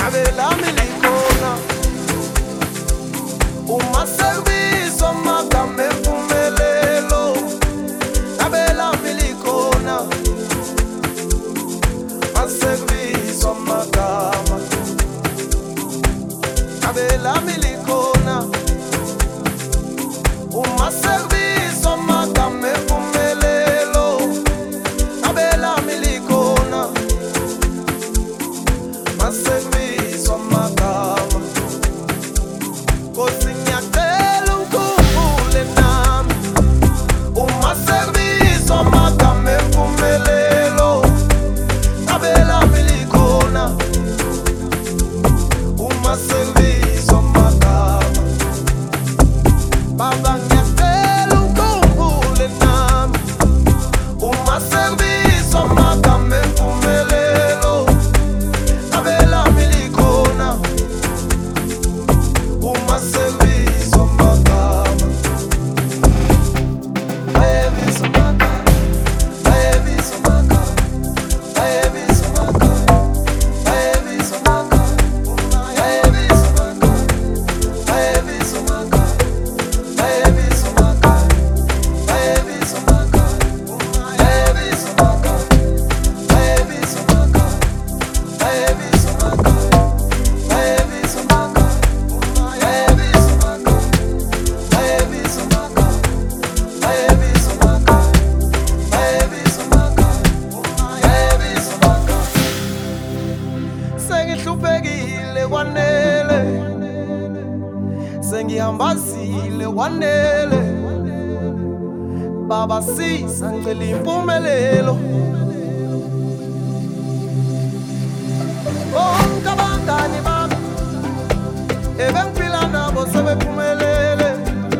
ngabe lami likhona uma service magama empumelelo, ngabe lami likhona service magama, ngabe lami likhona uma service magama empumelelo, ngabe lami likhona service magama. Kosi ngiyacela ukhumbule nami uma service magama empumelelo, ngabe lami likhona uma service magama. Baba ngiyacela ukhumbule nami uma service magama empumelelo, ngabe lami likhona uma service magama. Service magama, service magama, service magama, service magama, service magama, service magama, service magama, service magama, service magama, service magama, service magama, service magama, sengihluphekile kwanele, sengihambazile kwanele. Baba siza ngicela impumelelo. Bonke abangani bami ebengiphila nabo sebephumelele.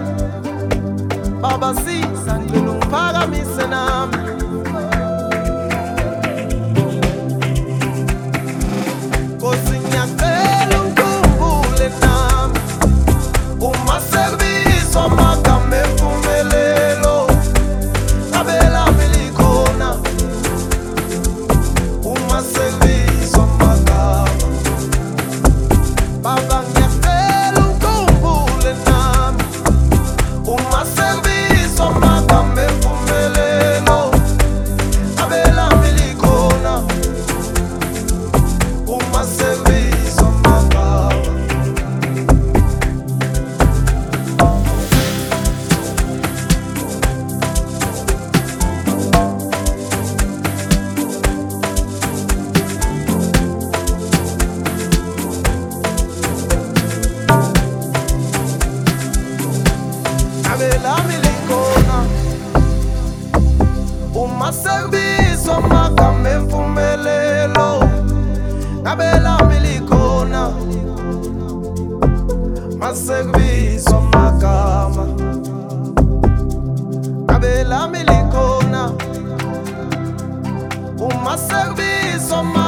Baba siza ngicela ungiphakamise nami. Kosi ngiyacela ukhumbule nami uma service magama empumelelo, ngabe lami likhona uma service magama. Baba ngiyacela ukhumbule nami uma service magama empumelelo, ngabe lami likhona uma service magama. Ngabe lami likhona uma service magama empumelelo, ngabe lami likhona ma service magama, ngabe lami likhona uma service